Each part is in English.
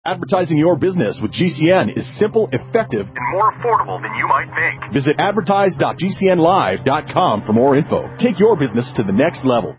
Advertising your business with GCN is simple, effective, and more affordable than you might think. Visit advertise.gcnlive.com for more info. Take your business to the next level.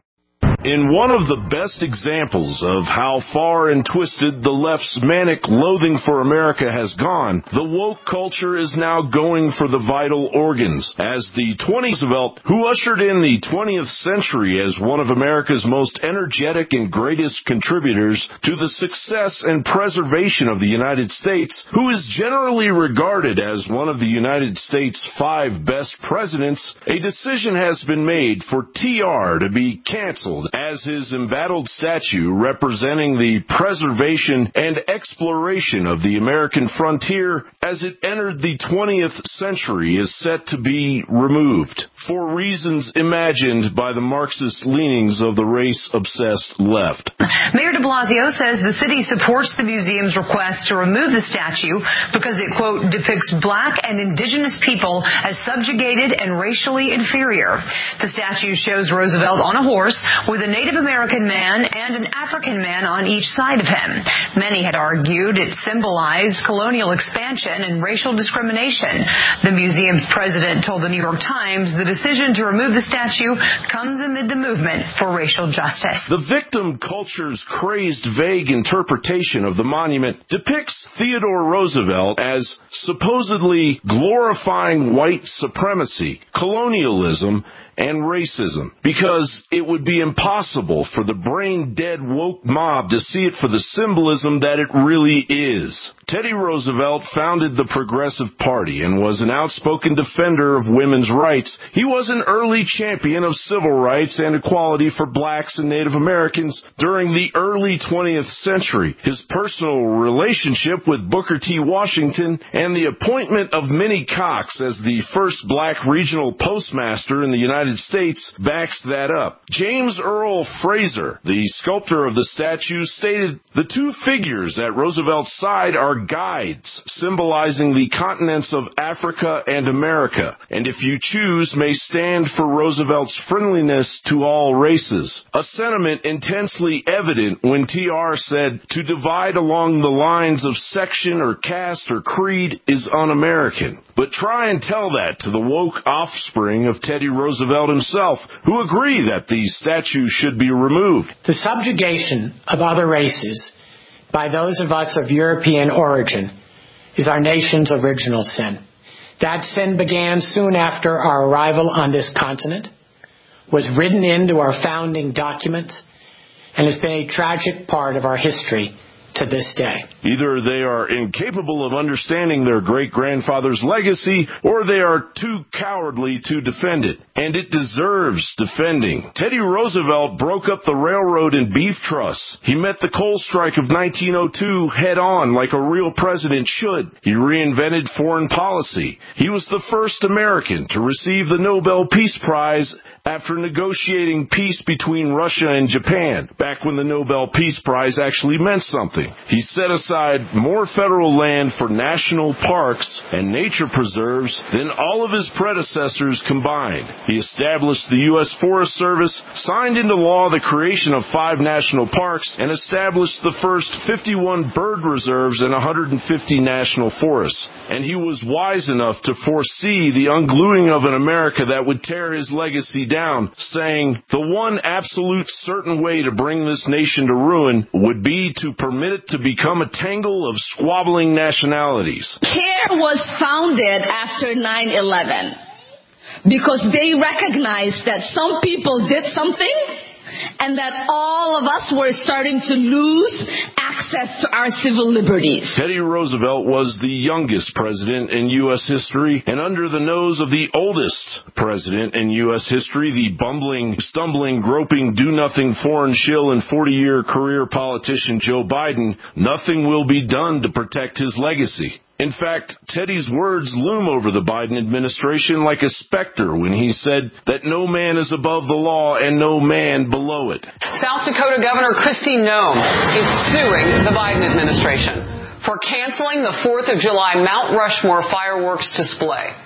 In one of the best examples of how far and twisted the left's manic loathing for America has gone, the woke culture is now going for the vital organs. As the 20th Roosevelt, who ushered in the 20th century as one of America's most energetic and greatest contributors to the success and preservation of the United States, who is generally regarded as one of the United States' 5 best presidents, a decision has been made for TR to be canceled as his embattled statue representing the preservation and exploration of the American frontier as it entered the 20th century is set to be removed for reasons imagined by the Marxist leanings of the race-obsessed left. Mayor de Blasio says the city supports the museum's request to remove the statue because it, quote, depicts black and indigenous people as subjugated and racially inferior. The statue shows Roosevelt on a horse with a Native American man and an African man on each side of him. Many had argued it symbolized colonial expansion and racial discrimination. The museum's president told the New York Times the decision to remove the statue comes amid the movement for racial justice. The victim culture's crazed, vague interpretation of the monument depicts Theodore Roosevelt as supposedly glorifying white supremacy, colonialism, and racism, because it would be impossible for the brain-dead woke mob to see it for the symbolism that it really is. Teddy Roosevelt founded the Progressive Party and was an outspoken defender of women's rights. He was an early champion of civil rights and equality for blacks and Native Americans during the early 20th century. His personal relationship with Booker T. Washington and the appointment of Minnie Cox as the first black regional postmaster in the United States backs that up. James Earl Fraser, the sculptor of the statue, stated, "The two figures at Roosevelt's side are guides, symbolizing the continents of Africa and America, and if you choose, may stand for Roosevelt's friendliness to all races." A sentiment intensely evident when TR said, "To divide along the lines of section or caste or creed is un-American." But try and tell that to the woke offspring of Teddy Roosevelt himself, who agree that the statue should be removed. The subjugation of other races by those of us of European origin is our nation's original sin. That sin began soon after our arrival on this continent, was written into our founding documents, and has been a tragic part of our history to this day. Either they are incapable of understanding their great-grandfather's legacy, or they are too cowardly to defend it. And it deserves defending. Teddy Roosevelt broke up the railroad and beef trusts. He met the coal strike of 1902 head-on like a real president should. He reinvented foreign policy. He was the first American to receive the Nobel Peace Prize after negotiating peace between Russia and Japan, back when the Nobel Peace Prize actually meant something. He set aside more federal land for national parks and nature preserves than all of his predecessors combined. He established the U.S. Forest Service, signed into law the creation of 5 national parks, and established the first 51 bird reserves and 150 national forests. And he was wise enough to foresee the ungluing of an America that would tear his legacy down, saying, "The one absolute certain way to bring this nation to ruin would be to permit it to become a tangle of squabbling nationalities." CARE was founded after 9/11 because they recognized that some people did something and that all of us were starting to lose access to our civil liberties. Teddy Roosevelt was the youngest president in U.S. history, and under the nose of the oldest president in U.S. history, the bumbling, stumbling, groping, do-nothing foreign shill and 40-year career politician Joe Biden, nothing will be done to protect his legacy. In fact, Teddy's words loom over the Biden administration like a specter when he said that no man is above the law and no man below it. South Dakota Governor Kristi Noem is suing the Biden administration for canceling the 4th of July Mount Rushmore fireworks display.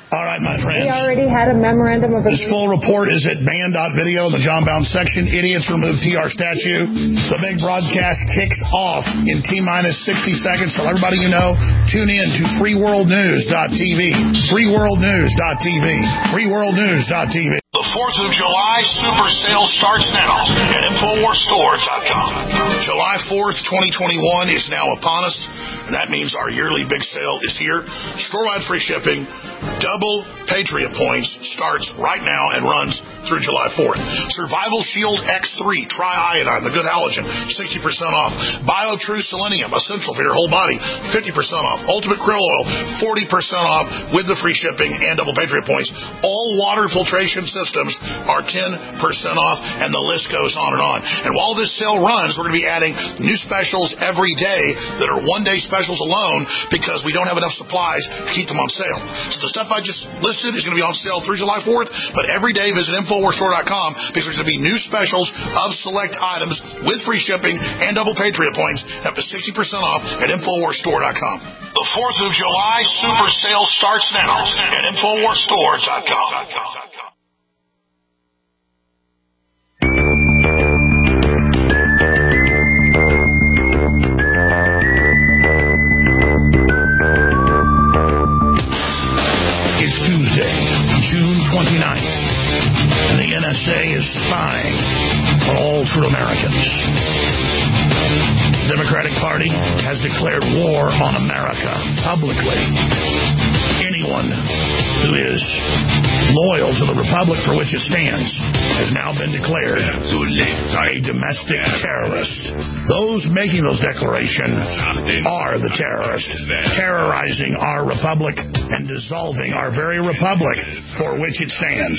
All right, my friends. We already had a memorandum of agreement. This full report is at band.video in the John Bound section. Idiots remove TR statue. The big broadcast kicks off in T-minus 60 seconds. So everybody you know, tune in to freeworldnews.tv. Freeworldnews.tv. Freeworldnews.tv. The 4th of July super sale starts now at InfoWarsStore.com. July 4th, 2021 is now upon us, and that means our yearly big sale is here. Store-wide free shipping, double Patriot points starts right now and runs through July 4th. Survival Shield X3 Tri-Iodine, the good halogen, 60% off. BioTrue Selenium, essential for your whole body, 50% off. Ultimate Krill Oil, 40% off with the free shipping and double Patriot points. All water filtration systems are 10% off, and the list goes on and on. And while this sale runs, we're going to be adding new specials every day that are one-day specials alone because we don't have enough supplies to keep them on sale. So the stuff I just listed is going to be on sale through July 4th, but every day visit InfoWarsStore.com because there's going to be new specials of select items with free shipping and double Patriot points up to 60% off at InfoWarsStore.com. The 4th of July super sale starts now at InfoWarsStore.com. It's Tuesday, June 29th, and the NSA is spying on all true Americans. The Democratic Party has declared war on America publicly. Anyone who is loyal to the republic for which it stands has now been declared a domestic terrorist. Those making those declarations are the terrorists, terrorizing our republic and dissolving our very republic for which it stands.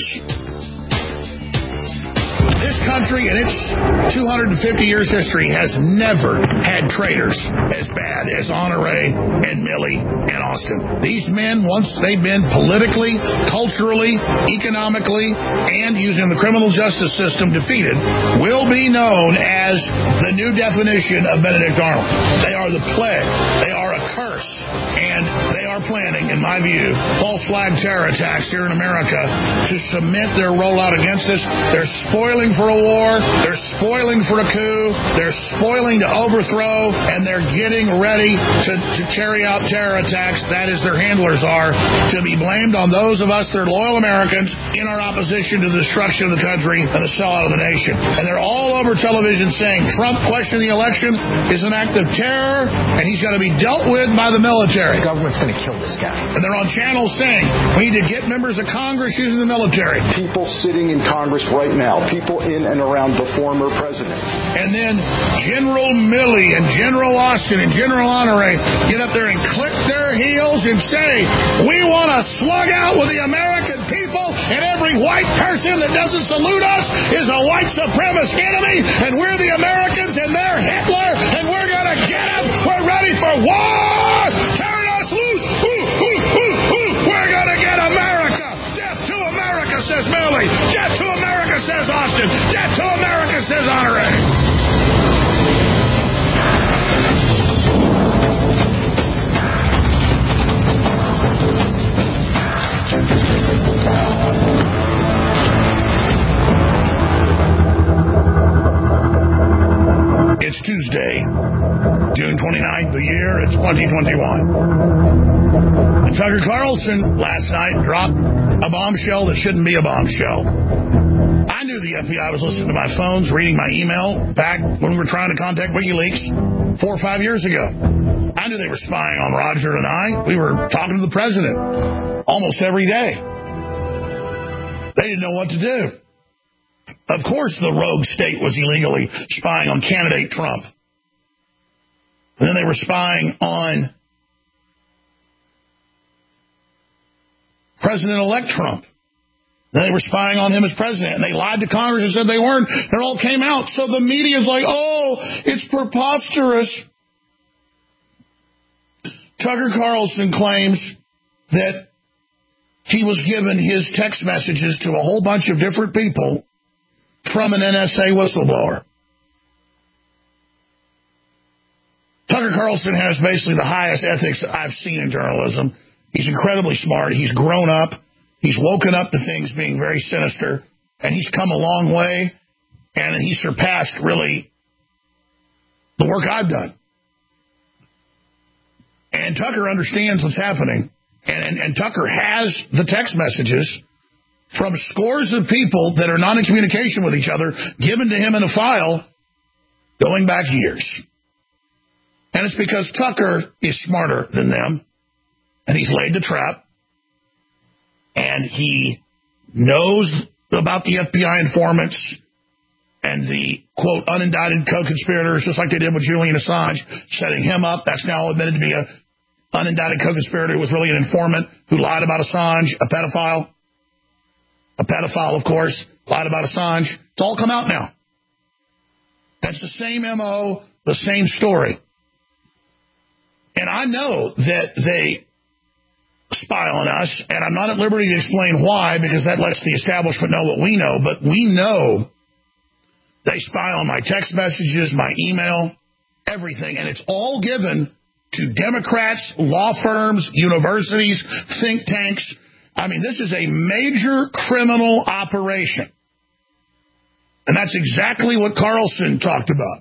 This country, in its 250 years history, has never had traitors as bad as Honoré and Milley and Austin. These men, once they've been politically, culturally, economically, and using the criminal justice system defeated, will be known as the new definition of Benedict Arnold. They are the plague. They are a curse. And they are planning, in my view, false flag terror attacks here in America to cement their rollout against us. They're spoiling for a war. They're spoiling for a coup. They're spoiling to overthrow, and they're getting ready to carry out terror attacks. That is, their handlers are, to be blamed on those of us that are loyal Americans in our opposition to the destruction of the country and the sellout of the nation. And they're all over television saying Trump questioning the election is an act of terror, and he's going to be dealt with by the military. The government's going to kill this guy. And they're on channels saying we need to get members of Congress using the military. People sitting in Congress right now, people in and around the former president. And then General Milley and General Austin and General Honoré get up there and click their heels and say, we want to slug out with the American people, and every white person that doesn't salute us is a white supremacist enemy, and we're the Americans and they're Hitler, and we're going to get them. We're ready for war. Turn us loose. We're going to get America. Death to America, says Milley. Death to America, says Austin. Death to America, says Honoré. It's Tuesday, June 29th, the year it's 2021. And Tucker Carlson last night dropped a bombshell that shouldn't be a bombshell. I knew the FBI was listening to my phones, reading my email back when we were trying to contact WikiLeaks 4 or 5 years ago. I knew they were spying on Roger and I. We were talking to the president almost every day. They didn't know what to do. Of course the rogue state was illegally spying on candidate Trump. And then they were spying on President-elect Trump. Then they were spying on him as president. And they lied to Congress and said they weren't. And it all came out. So the media's like, oh, it's preposterous. Tucker Carlson claims that he was given his text messages to a whole bunch of different people from an NSA whistleblower. Tucker Carlson has basically the highest ethics I've seen in journalism. He's incredibly smart. He's grown up. He's woken up to things being very sinister, and he's come a long way, and he surpassed, really, the work I've done. And Tucker understands what's happening, and Tucker has the text messages from scores of people that are not in communication with each other, given to him in a file going back years. And it's because Tucker is smarter than them, and he's laid the trap, and he knows about the FBI informants and the, quote, unindicted co-conspirators, just like they did with Julian Assange, setting him up. That's now admitted to be a unindicted co-conspirator who was really an informant who lied about Assange, a pedophile. A pedophile, of course, lied about Assange. It's all come out now. That's the same MO, the same story. And I know that they spy on us, and I'm not at liberty to explain why, because that lets the establishment know what we know, but we know they spy on my text messages, my email, everything, and it's all given to Democrats, law firms, universities, think tanks. I mean, this is a major criminal operation. And that's exactly what Carlson talked about.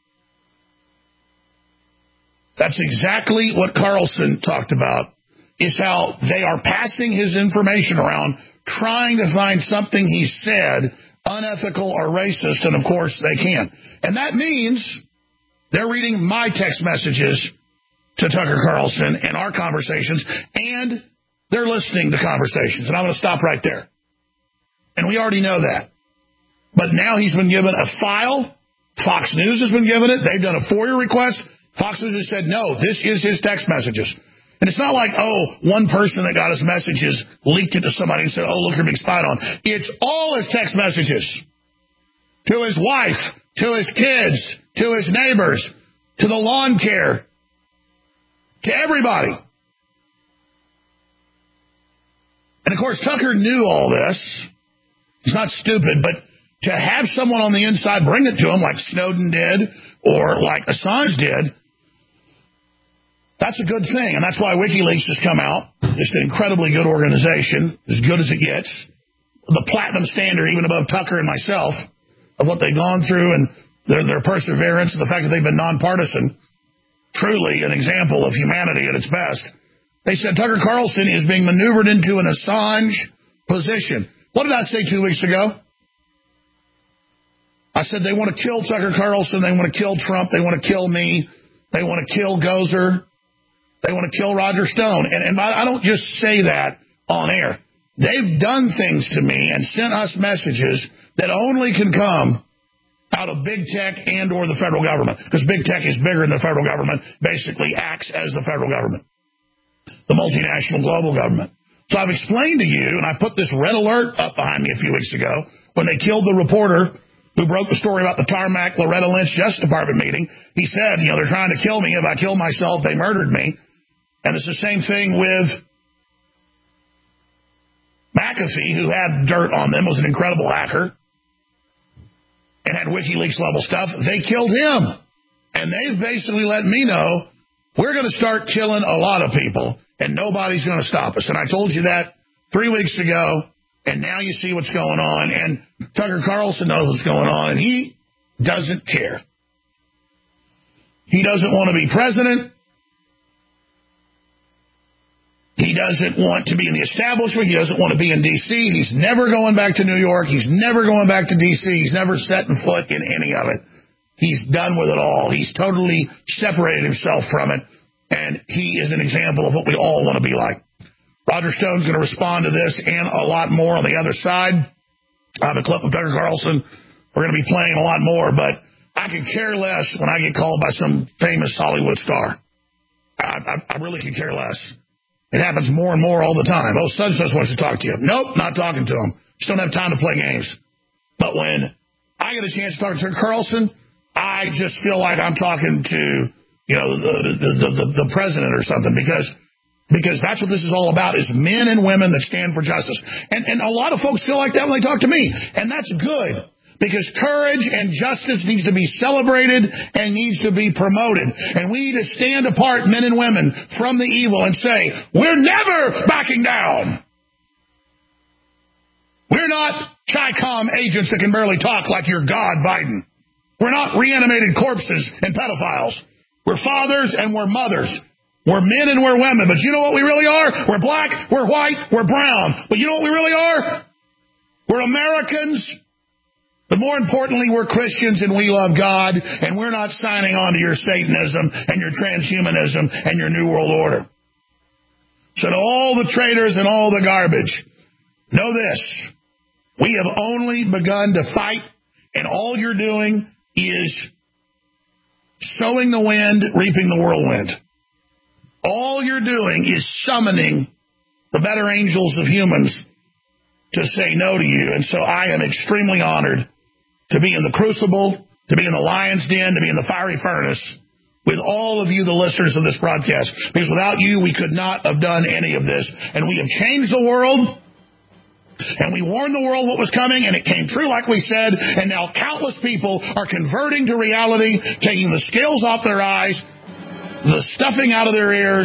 That's exactly what Carlson talked about, is how they are passing his information around, trying to find something he said unethical or racist, and of course they can. And that means they're reading my text messages to Tucker Carlson and our conversations, and they're listening to conversations. And I'm going to stop right there. And we already know that. But now he's been given a file. Fox News has been given it. They've done a FOIA request. Fox News has said, no, this is his text messages. And it's not like, one person that got his messages leaked it to somebody and said, look, you're being spied on. It's all his text messages. To his wife, to his kids, to his neighbors, to the lawn care, to everybody. And, of course, Tucker knew all this. He's not stupid, but to have someone on the inside bring it to him like Snowden did or like Assange did, that's a good thing. And that's why WikiLeaks has come out. Just an incredibly good organization, as good as it gets. The platinum standard, even above Tucker and myself, of what they've gone through and their perseverance and the fact that they've been nonpartisan. Truly an example of humanity at its best. They said Tucker Carlson is being maneuvered into an Assange position. What did I say 2 weeks ago? I said they want to kill Tucker Carlson, they want to kill Trump, they want to kill me, they want to kill Gozer, they want to kill Roger Stone. And I don't just say that on air. They've done things to me and sent us messages that only can come out of big tech and or the federal government, because big tech is bigger than the federal government, basically acts as the federal government, the multinational global government. So I've explained to you, and I put this red alert up behind me a few weeks ago when they killed the reporter who broke the story about the Tarmac Loretta Lynch Justice Department meeting. He said, they're trying to kill me. If I kill myself, they murdered me. And it's the same thing with McAfee, who had dirt on them, was an incredible hacker, and had WikiLeaks level stuff. They killed him. And they've basically let me know we're going to start killing a lot of people, and nobody's going to stop us. And I told you that 3 weeks ago, and now you see what's going on. And Tucker Carlson knows what's going on, and he doesn't care. He doesn't want to be president. He doesn't want to be in the establishment. He doesn't want to be in D.C. He's never going back to New York. He's never going back to D.C. He's never setting foot in any of it. He's done with it all. He's totally separated himself from it, and he is an example of what we all want to be like. Roger Stone's going to respond to this and a lot more on the other side. I have a clip of Tucker Carlson. We're going to be playing a lot more, but I could care less when I get called by some famous Hollywood star. I really could care less. It happens more and more all the time. Such wants to talk to you. Nope, not talking to him. Just don't have time to play games. But when I get a chance to talk to Carlson, I just feel like I'm talking to, the president or something, because that's what this is all about, is men and women that stand for justice. And a lot of folks feel like that when they talk to me, and that's good. because courage and justice needs to be celebrated and needs to be promoted. And we need to stand apart, men and women, from the evil and say, we're never backing down. We're not Chi-Com agents that can barely talk like your God, Biden. We're not reanimated corpses and pedophiles. We're fathers and we're mothers. We're men and we're women. But you know what we really are? We're black, we're white, we're brown. But you know what we really are? We're Americans. But more importantly, we're Christians and we love God. And we're not signing on to your Satanism and your transhumanism and your New World Order. So to all the traitors and all the garbage, know this. We have only begun to fight, and all you're doing is sowing the wind, reaping the whirlwind. All you're doing is summoning the better angels of humans to say no to you. And so I am extremely honored to be in the crucible, to be in the lion's den, to be in the fiery furnace with all of you, the listeners of this broadcast. Because without you, we could not have done any of this. And we have changed the world. And we warned the world what was coming, and it came true like we said, and now countless people are converting to reality, taking the scales off their eyes, the stuffing out of their ears,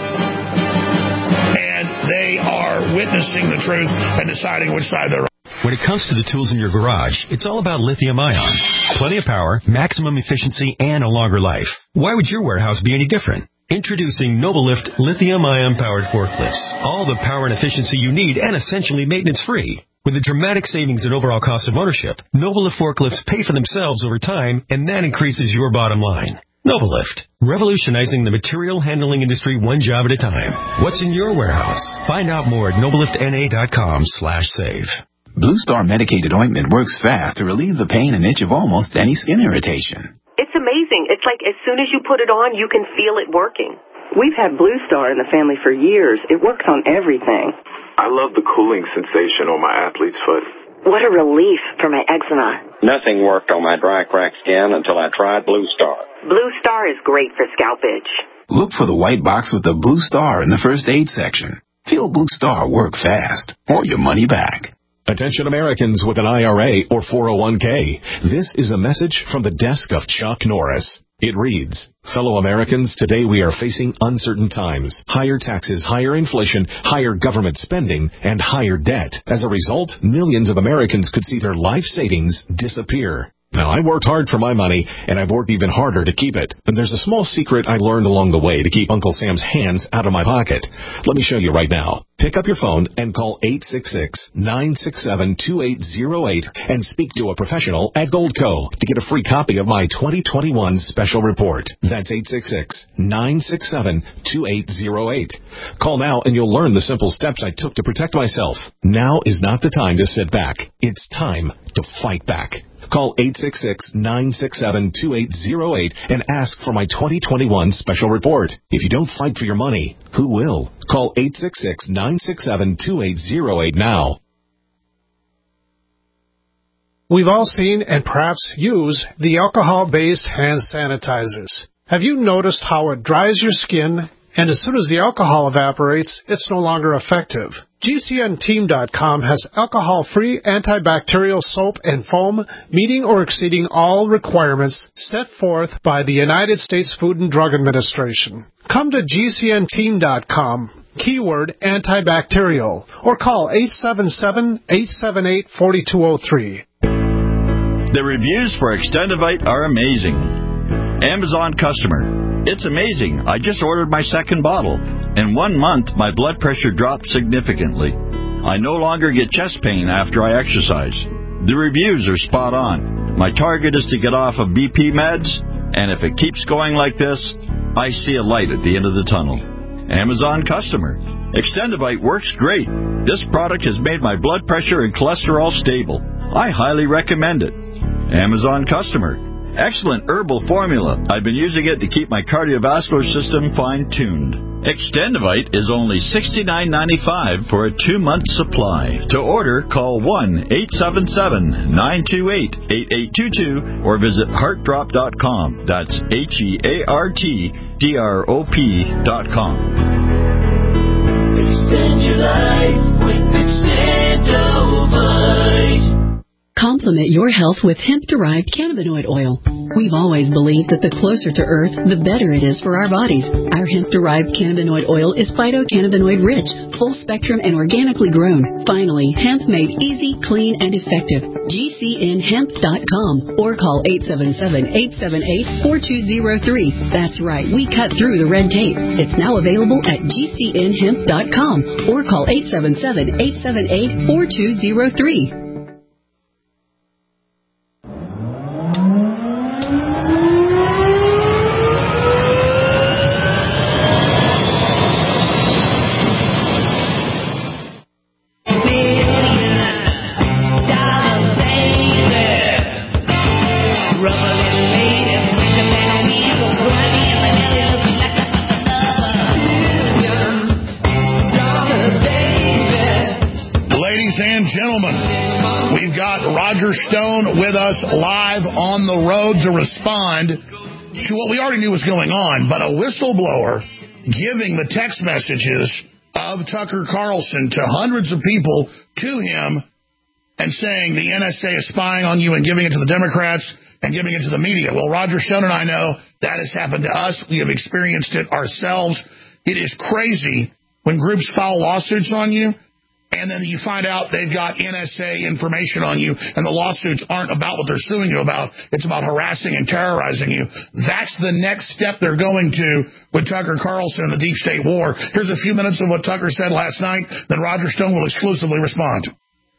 and they are witnessing the truth and deciding which side they're on. When it comes to the tools in your garage, it's all about lithium-ion. Plenty of power, maximum efficiency, and a longer life. Why would your warehouse be any different? Introducing Nobilift lithium-ion powered forklifts. All the power and efficiency you need and essentially maintenance-free. With a dramatic savings in overall cost of ownership, Nobilift forklifts pay for themselves over time, and that increases your bottom line. Nobilift, revolutionizing the material handling industry one job at a time. What's in your warehouse? Find out more at nobeliftna.com/save. Blue Star medicated ointment works fast to relieve the pain and itch of almost any skin irritation. It's amazing. It's like as soon as you put it on, you can feel it working. We've had Blue Star in the family for years. It works on everything. I love the cooling sensation on my athlete's foot. What a relief for my eczema. Nothing worked on my dry, cracked skin until I tried Blue Star. Blue Star is great for scalp itch. Look for the white box with the Blue Star in the first aid section. Feel Blue Star work fast, or your money back. Attention Americans with an IRA or 401k. This is a message from the desk of Chuck Norris. It reads, fellow Americans, today we are facing uncertain times. Higher taxes, higher inflation, higher government spending, and higher debt. As a result, millions of Americans could see their life savings disappear. Now, I worked hard for my money, and I've worked even harder to keep it. And there's a small secret I learned along the way to keep Uncle Sam's hands out of my pocket. Let me show you right now. Pick up your phone and call 866-967-2808 and speak to a professional at Goldco to get a free copy of my 2021 special report. That's 866-967-2808. Call now and you'll learn the simple steps I took to protect myself. Now is not the time to sit back. It's time to fight back. Call 866-967-2808 and ask for my 2021 special report. If you don't fight for your money, who will? Call 866-967-2808 now. We've all seen and perhaps use the alcohol-based hand sanitizers. Have you noticed how it dries your skin, and as soon as the alcohol evaporates, it's no longer effective? GCNteam.com has alcohol-free antibacterial soap and foam meeting or exceeding all requirements set forth by the United States Food and Drug Administration. Come to GCNteam.com, keyword antibacterial, or call 877-878-4203. The reviews for Extendivite are amazing. Amazon customer. It's amazing. I just ordered my second bottle. In 1 month, my blood pressure dropped significantly. I no longer get chest pain after I exercise. The reviews are spot on. My target is to get off of BP meds, and if it keeps going like this, I see a light at the end of the tunnel. Amazon customer. Extendivite works great. This product has made my blood pressure and cholesterol stable. I highly recommend it. Amazon customer. Excellent herbal formula. I've been using it to keep my cardiovascular system fine-tuned. Extendivite is only $69.95 for a 2-month supply. To order, call 1-877-928-8822 or visit heartdrop.com. That's HEARTDROP.com. Extend your life with Extendivite. Complement your health with hemp-derived cannabinoid oil. We've always believed that the closer to Earth, the better it is for our bodies. Our hemp-derived cannabinoid oil is phytocannabinoid-rich, full-spectrum, and organically grown. Finally, hemp made easy, clean, and effective. GCNhemp.com or call 877-878-4203. That's right, we cut through the red tape. It's now available at GCNhemp.com or call 877-878-4203. Roger Stone with us live on the road to respond to what we already knew was going on, but a whistleblower giving the text messages of Tucker Carlson to hundreds of people to him and saying the NSA is spying on you and giving it to the Democrats and giving it to the media. Well, Roger Stone and I know that has happened to us. We have experienced it ourselves. It is crazy when groups file lawsuits on you, and then you find out they've got NSA information on you, and the lawsuits aren't about what they're suing you about. It's about harassing and terrorizing you. That's the next step they're going to with Tucker Carlson and the Deep State War. Here's a few minutes of what Tucker said last night, then Roger Stone will exclusively respond.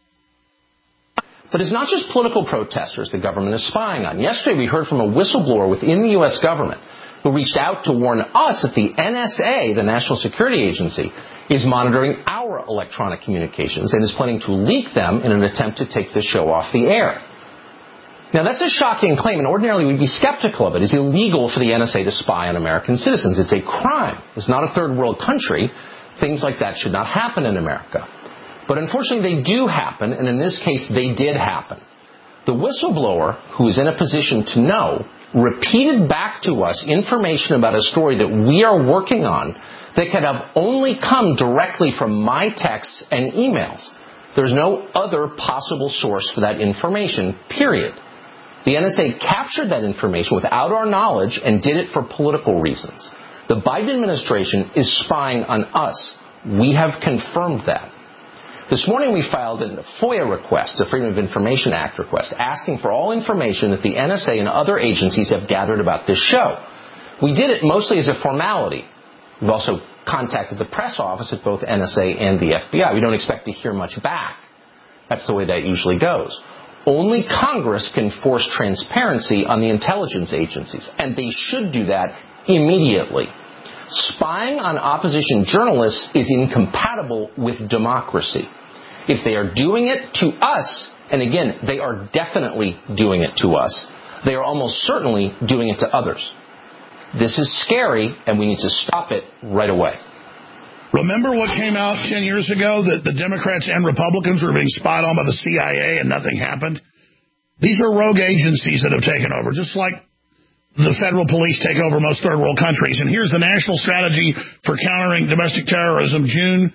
But it's not just political protesters the government is spying on. Yesterday we heard from a whistleblower within the U.S. government who reached out to warn us that the NSA, the National Security Agency, is monitoring our electronic communications and is planning to leak them in an attempt to take the show off the air. Now, that's a shocking claim, and ordinarily we'd be skeptical of it. It's illegal for the NSA to spy on American citizens. It's a crime. It's not a third world country. Things like that should not happen in America. But unfortunately, they do happen, and in this case, they did happen. The whistleblower, who is in a position to know, repeated back to us information about a story that we are working on that could have only come directly from my texts and emails. There's no other possible source for that information, period. The NSA captured that information without our knowledge and did it for political reasons. The Biden administration is spying on us. We have confirmed that. This morning we filed a FOIA request, a Freedom of Information Act request, asking for all information that the NSA and other agencies have gathered about this show. We did it mostly as a formality. We've also contacted the press office at both NSA and the FBI. We don't expect to hear much back. That's the way that usually goes. Only Congress can force transparency on the intelligence agencies, and they should do that immediately. Spying on opposition journalists is incompatible with democracy. If they are doing it to us, and again, they are definitely doing it to us, they are almost certainly doing it to others. This is scary, and we need to stop it right away. Remember what came out 10 years ago, that the Democrats and Republicans were being spied on by the CIA and nothing happened? These are rogue agencies that have taken over, just like the federal police take over most third world countries. And here's the National Strategy for Countering Domestic Terrorism, June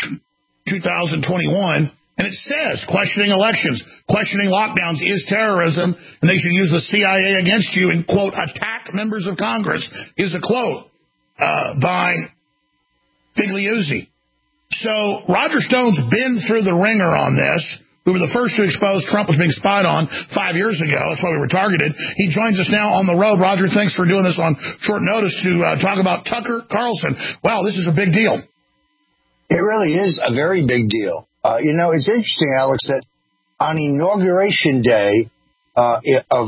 2021. And it says questioning elections, questioning lockdowns is terrorism, and they should use the CIA against you and, quote, attack members of Congress, is a quote by Figliuzzi. So Roger Stone's been through the ringer on this. We were the first to expose Trump was being spied on 5 years ago. That's why we were targeted. He joins us now on the road. Roger, thanks for doing this on short notice to talk about Tucker Carlson. Wow, this is a big deal. It really is a very big deal. It's interesting, Alex, that on Inauguration Day of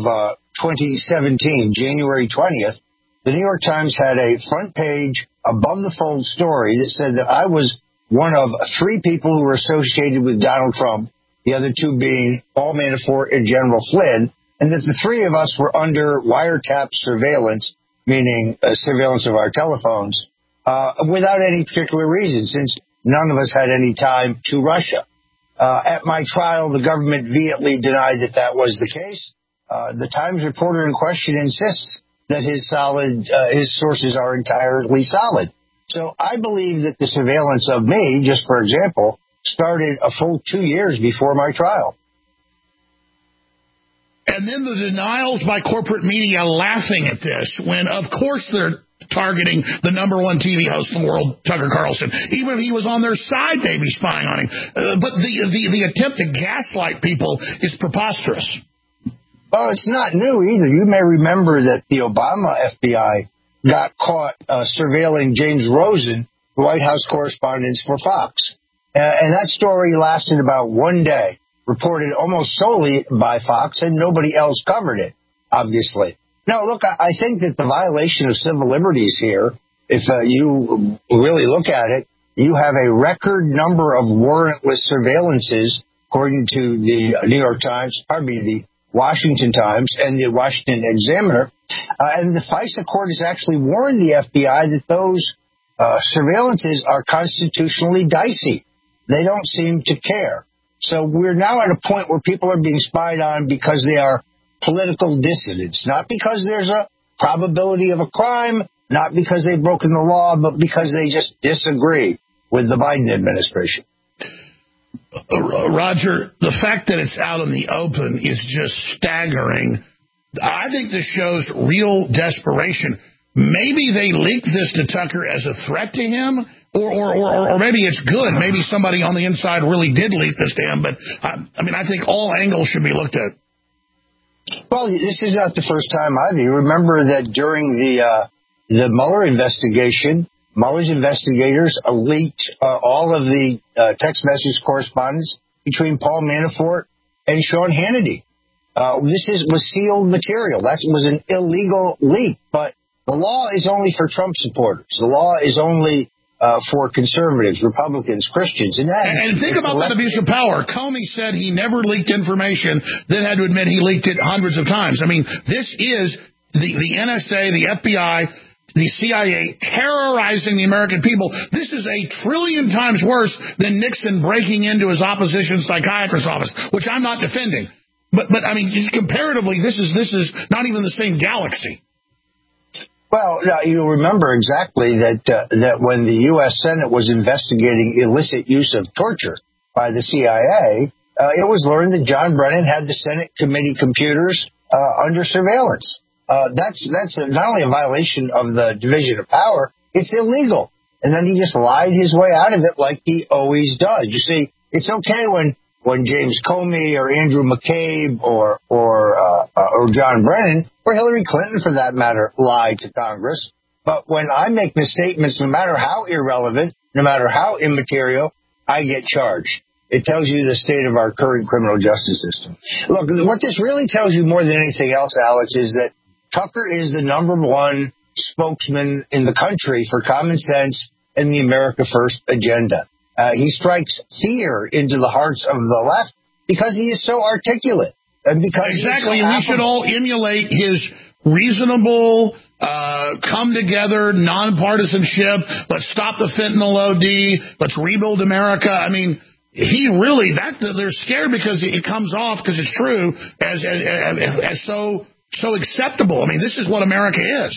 2017, January 20th, the New York Times had a front page above-the-fold story that said that I was one of 3 people who were associated with Donald Trump, the other 2 being Paul Manafort and General Flynn, and that the 3 of us were under wiretap surveillance, meaning surveillance of our telephones, without any particular reason, since none of us had any time to Russia. At my trial, the government vehemently denied that that was the case. The Times reporter in question insists that his sources are entirely solid. So I believe that the surveillance of me, just for example, started a full 2 years before my trial. And then the denials by corporate media laughing at this when, of course, they're targeting the number one TV host in the world, Tucker Carlson. Even if he was on their side, they'd be spying on him. But the attempt to gaslight people is preposterous. Well, it's not new either. You may remember that the Obama FBI got caught surveilling James Rosen, the White House correspondent for Fox. And that story lasted about one day, reported almost solely by Fox, and nobody else covered it, obviously. Now, look, I think that the violation of civil liberties here, if you really look at it, you have a record number of warrantless surveillances, according to the New York Times, the Washington Times and the Washington Examiner. And the FISA court has actually warned the FBI that those surveillances are constitutionally dicey. They don't seem to care. So we're now at a point where people are being spied on because they are political dissidents, not because there's a probability of a crime, not because they've broken the law, but because they just disagree with the Biden administration. Roger, the fact that it's out in the open is just staggering. I think this shows real desperation. Maybe they leaked this to Tucker as a threat to him, or maybe it's good. Maybe somebody on the inside really did leak this to him. But, I think all angles should be looked at. Well, this is not the first time either. You remember that during the Mueller investigation, Mueller's investigators leaked all of the text message correspondence between Paul Manafort and Sean Hannity. This was sealed material. That was an illegal leak. But the law is only for Trump supporters. The law is only for conservatives, Republicans, Christians. And think about that abuse of power. Comey said he never leaked information, then had to admit he leaked it hundreds of times. This is the NSA, the FBI, the CIA terrorizing the American people. This is 1 trillion times worse than Nixon breaking into his opposition psychiatrist's office, which I'm not defending. But just comparatively, this is not even the same galaxy. Well, you remember exactly that when the U.S. Senate was investigating illicit use of torture by the CIA, it was learned that John Brennan had the Senate committee computers under surveillance. That's not only a violation of the division of power, it's illegal. And then he just lied his way out of it like he always does. You see, it's okay when James Comey or Andrew McCabe or John Brennan or Hillary Clinton, for that matter, lie to Congress. But when I make misstatements, no matter how irrelevant, no matter how immaterial, I get charged. It tells you the state of our current criminal justice system. Look, what this really tells you more than anything else, Alex, is that Tucker is the number one spokesman in the country for common sense and the America First agenda. He strikes fear into the hearts of the left because he is so articulate. And because exactly, and we should all emulate his reasonable, come together, nonpartisanship. Let's stop the fentanyl OD. Let's rebuild America. He really they're scared because it comes off, because it's true, as so acceptable. This is what America is.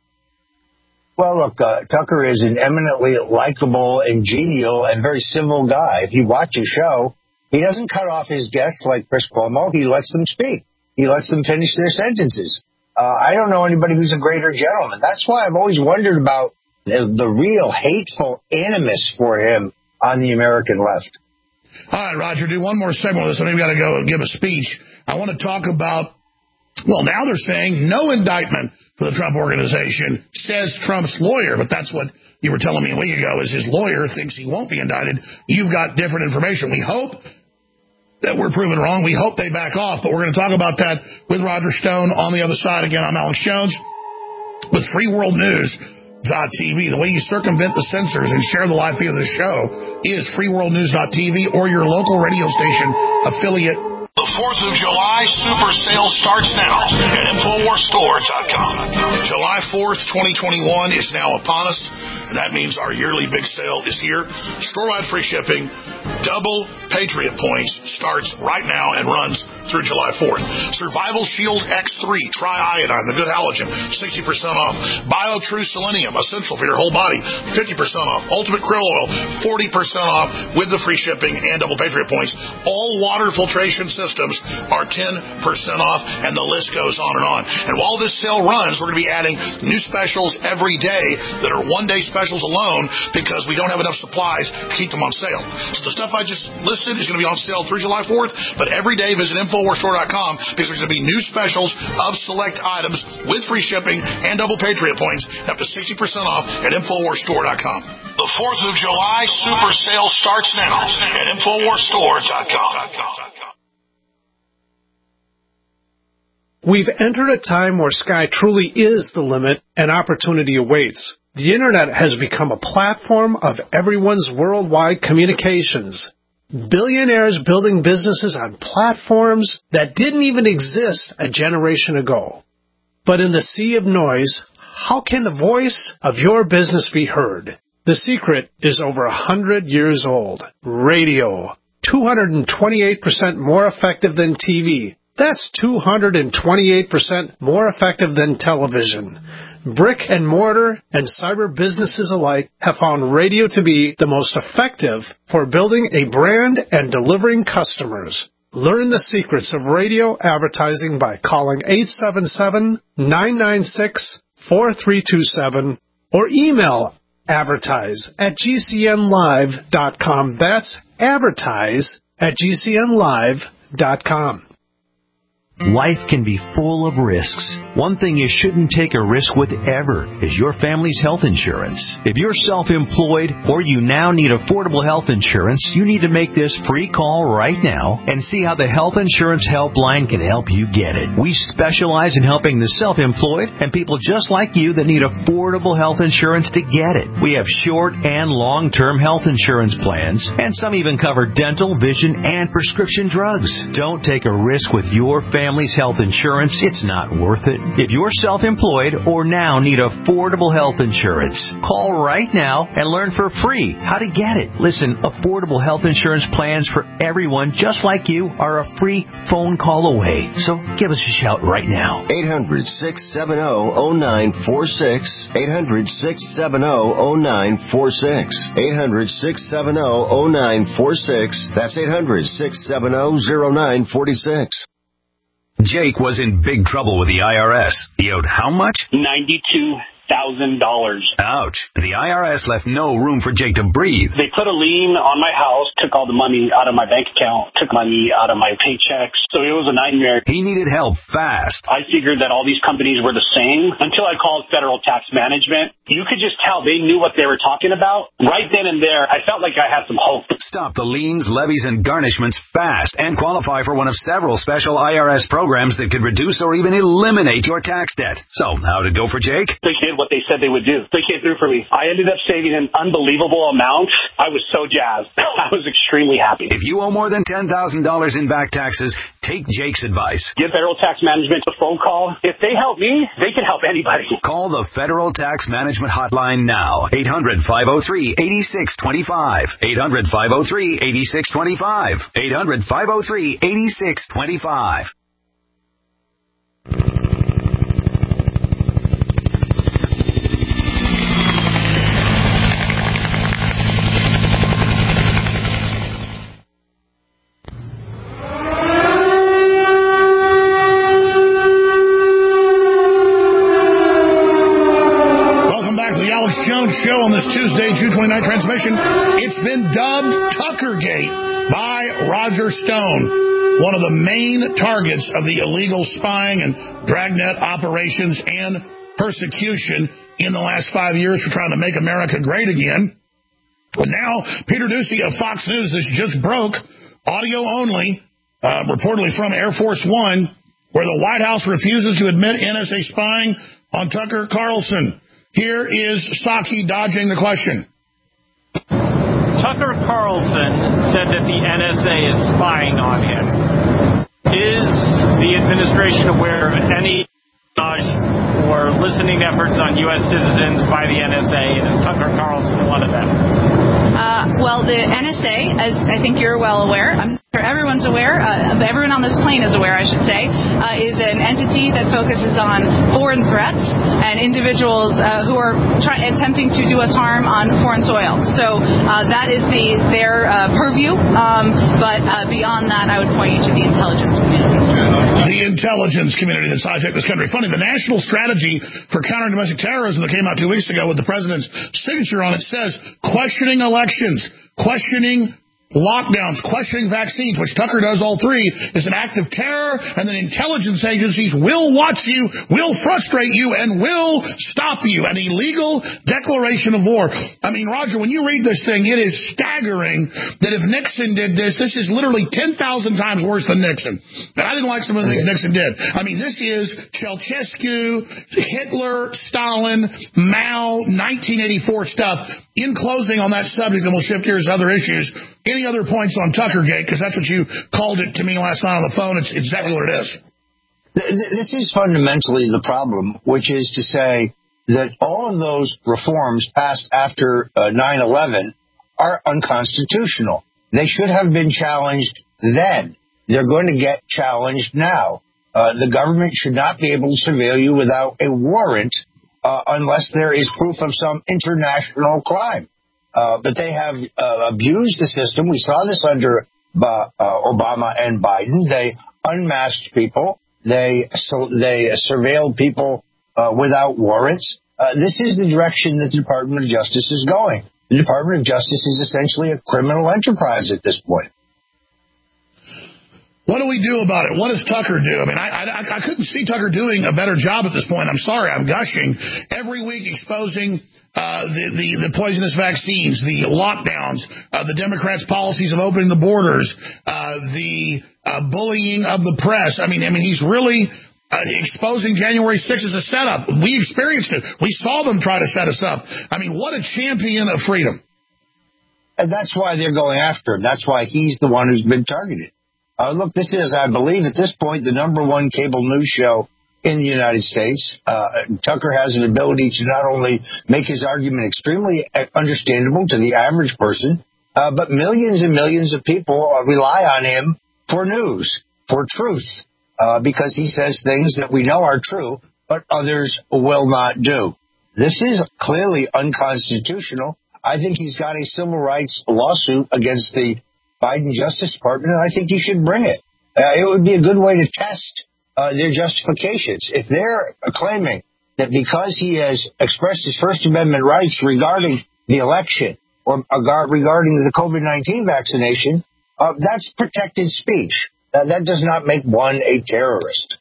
Well, look, Tucker is an eminently likable and genial and very civil guy. If you watch his show, he doesn't cut off his guests like Chris Cuomo. He lets them speak. He lets them finish their sentences. I don't know anybody who's a greater gentleman. That's why I've always wondered about the real hateful animus for him on the American left. All right, Roger, do one more segment with this. Maybe we've got to go give a speech. I want to talk about, well, now they're saying no indictment for the Trump Organization, says Trump's lawyer. But that's what you were telling me a week ago, is his lawyer thinks he won't be indicted. You've got different information. We hope that we're proven wrong. We hope they back off. But we're going to talk about that with Roger Stone on the other side. Again, I'm Alex Jones with FreeWorldNews.tv. The way you circumvent the censors and share the live feed of the show is FreeWorldNews.tv or your local radio station affiliate. The 4th of July Super Sale starts now at InfoWarsStore.com. July 4th, 2021 is now upon us, and that means our yearly big sale is here. Store-wide free shipping, Double Patriot Points starts right now and runs through July 4th. Survival Shield X3 Tri-Iodine, the good halogen, 60% off. BioTrue Selenium, essential for your whole body, 50% off. Ultimate Krill Oil, 40% off with the free shipping and double Patriot Points. All water filtration systems are 10% off, and the list goes on and on. And while this sale runs, we're going to be adding new specials every day that are one-day specials alone because we don't have enough supplies to keep them on sale. So the stuff I just listed is going to be on sale through July 4th, but every day visit InfoWarsStore.com because there's going to be new specials of select items with free shipping and double Patriot Points up to 60% off at InfoWarsStore.com. The 4th of July super sale starts now at InfoWarsStore.com. We've entered a time where sky truly is the limit and opportunity awaits. The Internet has become a platform of everyone's worldwide communications. Billionaires building businesses on platforms that didn't even exist a generation ago. But in the sea of noise, how can the voice of your business be heard? The secret is over 100 years old. Radio. 228% more effective than TV. That's 228% more effective than television. Brick and mortar and cyber businesses alike have found radio to be the most effective for building a brand and delivering customers. Learn the secrets of radio advertising by calling 877-996-4327 or email advertise@gcnlive.com. That's advertise@gcnlive.com. Life can be full of risks. One thing you shouldn't take a risk with ever is your family's health insurance. If you're self-employed or you now need affordable health insurance, you need to make this free call right now and see how the Health Insurance Helpline can help you get it. We specialize in helping the self-employed and people just like you that need affordable health insurance to get it. We have short and long-term health insurance plans, and some even cover dental, vision, and prescription drugs. Don't take a risk with your family's health insurance. It's not worth it. If you're self-employed or now need affordable health insurance, call right now and learn for free how to get it. Listen, affordable health insurance plans for everyone just like you are a free phone call away. So give us a shout right now. 800-670-0946. 800-670-0946. 800-670-0946. That's 800-670-0946. Jake was in big trouble with the IRS. He owed how much? $92,000. Ouch. The IRS left no room for Jake to breathe. They put a lien on my house, took all the money out of my bank account, took money out of my paychecks. So it was a nightmare. He needed help fast. I figured that all these companies were the same until I called Federal Tax Management. You could just tell they knew what they were talking about. Right then and there, I felt like I had some hope. Stop the liens, levies, and garnishments fast and qualify for one of several special IRS programs that could reduce or even eliminate your tax debt. So, how to go for Jake? They did what they said they would do. They came through for me. I ended up saving an unbelievable amount. I was so jazzed. I was extremely happy. If you owe more than $10,000 in back taxes, take Jake's advice. Give Federal Tax Management a phone call. If they help me, they can help anybody. Call the Federal Tax Management Hotline now. 800-503-8625. 800-503-8625. 800-503-8625. Show on this Tuesday, June 29th transmission. It's been dubbed Tuckergate by Roger Stone, one of the main targets of the illegal spying and dragnet operations and persecution in the last 5 years for trying to make America great again. And now, Peter Doocy of Fox News, this just broke, audio only, reportedly from Air Force One, where the White House refuses to admit NSA spying on Tucker Carlson. Here is Psaki dodging the question. Tucker Carlson said that the NSA is spying on him. Is the administration aware of any or listening efforts on U.S. citizens by the NSA? Is Tucker Carlson one of them? Well, Well, the NSA, as I think you're well aware, I'm sure everyone's aware, everyone on this plane is aware, I should say, is an entity that focuses on foreign threats and individuals who are attempting to do us harm on foreign soil. So that is their purview. But beyond that, I would point you to the intelligence community. The intelligence community that's hijacked this country. Funny, the national strategy for countering domestic terrorism that came out 2 weeks ago with the president's signature on it says questioning elections, questioning lockdowns, questioning vaccines, which Tucker does all three, is an act of terror, and then intelligence agencies will watch you, will frustrate you, and will stop you. An illegal declaration of war. I mean, Roger, when you read this thing, it is staggering that if Nixon did this is literally 10,000 times worse than Nixon. And I didn't like some of the things Nixon did. I mean, this is Ceausescu, Hitler, Stalin, Mao, 1984 stuff. In closing on that subject, and we'll shift gears to other issues, any other points on Tuckergate? Because that's what you called it to me last night on the phone. It's exactly what it is. This is fundamentally the problem, which is to say that all of those reforms passed after 9/11 are unconstitutional. They should have been challenged then. They're going to get challenged now. The government should not be able to surveil you without a warrant unless there is proof of some international crime. But they have abused the system. We saw this under Obama and Biden. They unmasked people. They surveilled people without warrants. This is the direction that the Department of Justice is going. The Department of Justice is essentially a criminal enterprise at this point. What do we do about it? What does Tucker do? I mean, I couldn't see Tucker doing a better job at this point. I'm sorry, I'm gushing. Every week exposing the poisonous vaccines, the lockdowns, the Democrats' policies of opening the borders, the bullying of the press. I mean, he's really exposing January 6th as a setup. We experienced it. We saw them try to set us up. I mean, what a champion of freedom. And that's why they're going after him. That's why he's the one who's been targeted. Look, this is, I believe, at this point, the #1 cable news show in the United States. Tucker has an ability to not only make his argument extremely understandable to the average person, but millions and millions of people rely on him for news, for truth, because he says things that we know are true, but others will not do. This is clearly unconstitutional. I think he's got a civil rights lawsuit against the Biden Justice Department, and I think he should bring it. It would be a good way to test their justifications. If they're claiming that because he has expressed his First Amendment rights regarding the election or regarding the COVID-19 vaccination, that's protected speech. That does not make one a terrorist.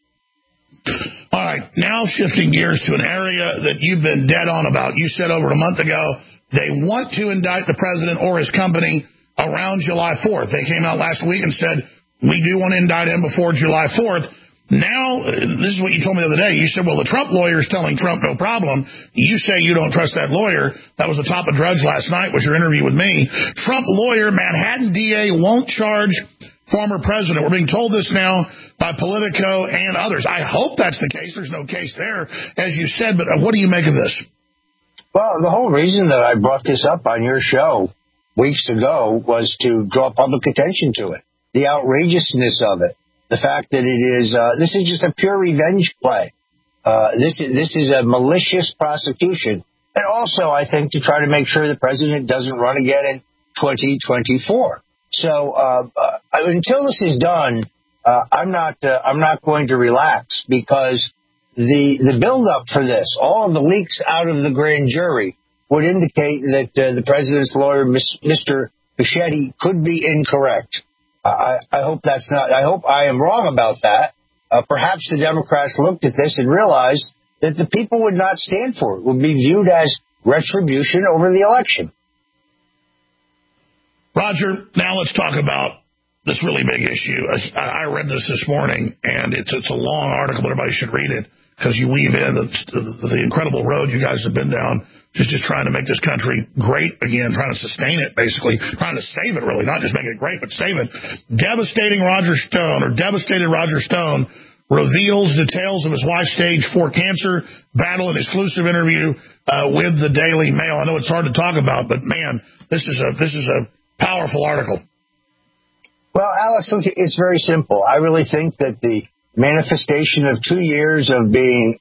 All right, now shifting gears to an area that you've been dead on about. You said over a month ago they want to indict the president or his company around July 4th. They came out last week and said, we do want to indict him before July 4th. Now, this is what you told me the other day. You said, well, the Trump lawyer is telling Trump no problem. You say you don't trust that lawyer. That was the top of Drudge last night, was your interview with me. Trump lawyer, Manhattan DA, won't charge former president. We're being told this now by Politico and others. I hope that's the case. There's no case there, as you said. But what do you make of this? Well, the whole reason that I brought this up on your show weeks ago was to draw public attention to it, the outrageousness of it, the fact that it is this is just a pure revenge play. This is a malicious prosecution, and also I think to try to make sure the president doesn't run again in 2024. So until this is done, I'm not going to relax, because the build-up for this, all of the leaks out of the grand jury, would indicate that the president's lawyer, Mr. Fischetti, could be incorrect. I hope that's not. I hope I am wrong about that. Perhaps the Democrats looked at this and realized that the people would not stand for it. Would be viewed as retribution over the election. Roger, now let's talk about this really big issue. I read this morning, and it's a long article, but everybody should read it, because you weave in the incredible road you guys have been down, just trying to make this country great again, trying to sustain it, basically, trying to save it, really, not just make it great, but save it. Devastated Roger Stone reveals details of his wife's stage 4 cancer battle, an exclusive interview with the Daily Mail. I know it's hard to talk about, but man, this is a Powerful article. Well, Alex, look, it's very simple. I really think that the manifestation of 2 years of being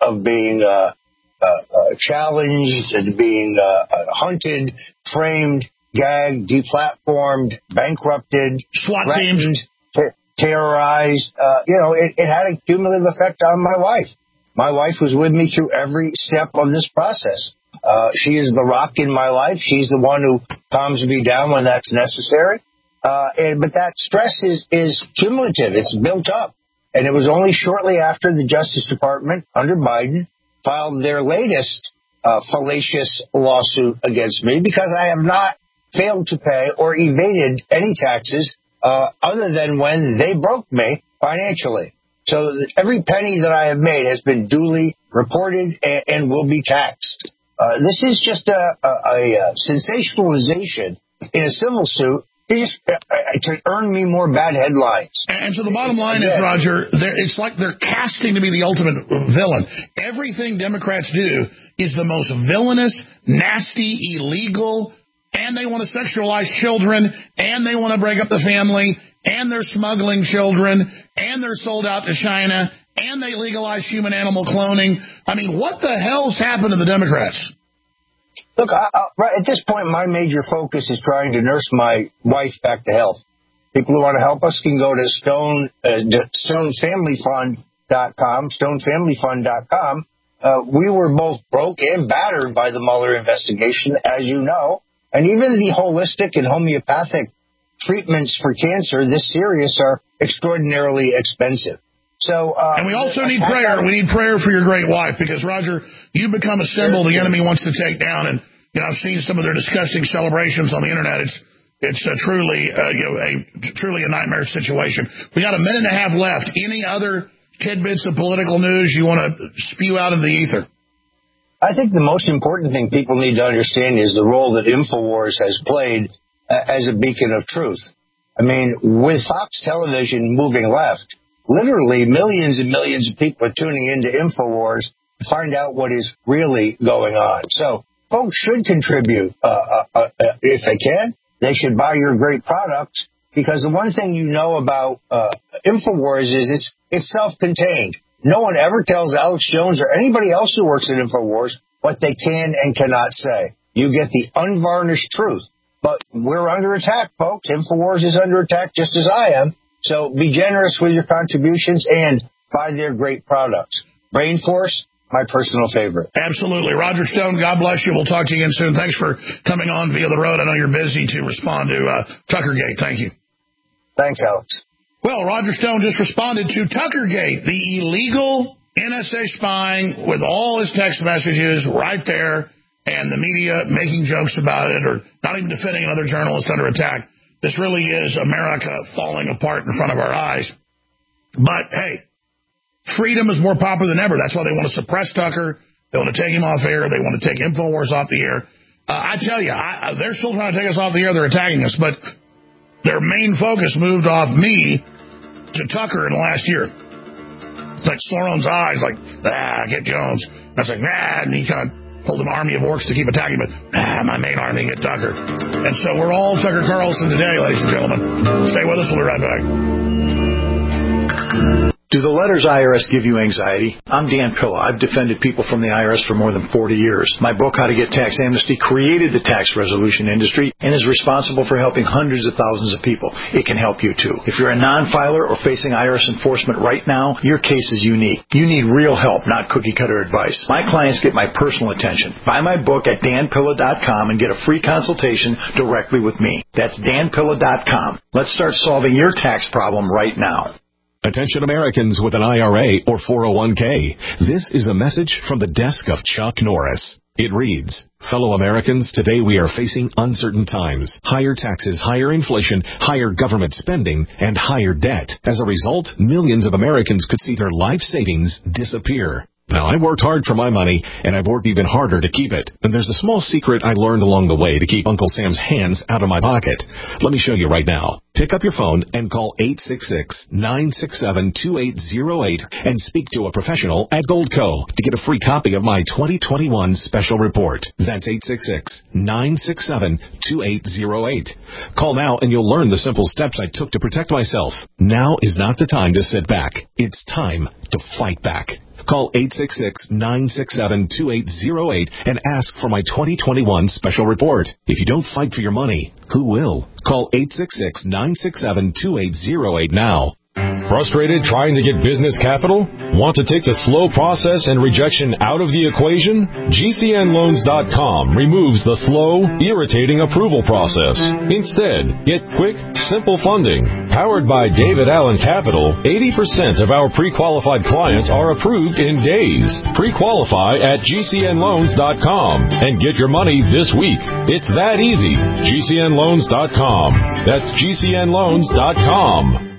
challenged and being hunted, framed, gagged, deplatformed, bankrupted, SWAT teams, terrorized, it had a cumulative effect on my wife. My wife was with me through every step of this process. She is the rock in my life. She's the one who calms me down when that's necessary. But that stress is cumulative. It's built up. And it was only shortly after the Justice Department, under Biden, filed their latest fallacious lawsuit against me because I have not failed to pay or evaded any taxes other than when they broke me financially. So every penny that I have made has been duly reported and will be taxed. This is just a sensationalization in a civil suit to earn me more bad headlines. And so the bottom line is, Roger, it's like they're casting to be the ultimate villain. Everything Democrats do is the most villainous, nasty, illegal, and they want to sexualize children, and they want to break up the family, and they're smuggling children, and they're sold out to China, and they legalize human-animal cloning. I mean, what the hell's happened to the Democrats? Look, right at this point, my major focus is trying to nurse my wife back to health. People who want to help us can go to stonefamilyfund.com, stonefamilyfund.com. We were both broke and battered by the Mueller investigation, as you know. And even the holistic and homeopathic treatments for cancer this serious are extraordinarily expensive. So, and we also need prayer. We need prayer for your great wife because, Roger, you've become a symbol the enemy wants to take down. And, I've seen some of their disgusting celebrations on the Internet. It's truly a nightmare situation. We got a minute and a half left. Any other tidbits of political news you want to spew out of the ether? I think the most important thing people need to understand is the role that InfoWars has played as a beacon of truth. I mean, with Fox Television moving left, literally millions and millions of people are tuning into InfoWars to find out what is really going on. So folks should contribute if they can. They should buy your great products because the one thing you know about InfoWars is it's self-contained. No one ever tells Alex Jones or anybody else who works at InfoWars what they can and cannot say. You get the unvarnished truth. But we're under attack, folks. InfoWars is under attack just as I am. So be generous with your contributions and buy their great products. Brain Force, my personal favorite. Absolutely. Roger Stone, God bless you. We'll talk to you again soon. Thanks for coming on via the road. I know you're busy to respond to Tuckergate. Thank you. Thanks, Alex. Well, Roger Stone just responded to Tuckergate, the illegal NSA spying with all his text messages right there and the media making jokes about it or not even defending another journalist under attack. This really is America falling apart in front of our eyes. But, hey, freedom is more popular than ever. That's why they want to suppress Tucker. They want to take him off air. They want to take InfoWars off the air. I tell you, they're still trying to take us off the air. They're attacking us. But their main focus moved off me to Tucker in the last year. Like Sauron's eyes, like, get Jones. I was like, and he kind of pulled an army of orcs to keep attacking, but my main army, get Tucker. And so we're all Tucker Carlson today, ladies and gentlemen. Stay with us. We'll be right back. Do the letters IRS give you anxiety? I'm Dan Pilla. I've defended people from the IRS for more than 40 years. My book, How to Get Tax Amnesty, created the tax resolution industry and is responsible for helping hundreds of thousands of people. It can help you, too. If you're a non-filer or facing IRS enforcement right now, your case is unique. You need real help, not cookie-cutter advice. My clients get my personal attention. Buy my book at danpilla.com and get a free consultation directly with me. That's danpilla.com. Let's start solving your tax problem right now. Attention Americans with an IRA or 401k. This is a message from the desk of Chuck Norris. It reads, fellow Americans, today we are facing uncertain times. Higher taxes, higher inflation, higher government spending, and higher debt. As a result, millions of Americans could see their life savings disappear. Now, I worked hard for my money, and I've worked even harder to keep it. And there's a small secret I learned along the way to keep Uncle Sam's hands out of my pocket. Let me show you right now. Pick up your phone and call 866-967-2808 and speak to a professional at Goldco to get a free copy of my 2021 special report. That's 866-967-2808. Call now and you'll learn the simple steps I took to protect myself. Now is not the time to sit back. It's time to fight back. Call 866-967-2808 and ask for my 2021 special report. If you don't fight for your money, who will? Call 866-967-2808 now. Frustrated trying to get business capital? Want to take the slow process and rejection out of the equation? GCNLoans.com removes the slow, irritating approval process. Instead, get quick, simple funding. Powered by David Allen Capital, 80% of our pre-qualified clients are approved in days. Pre-qualify at GCNLoans.com and get your money this week. It's that easy. GCNLoans.com. That's GCNLoans.com.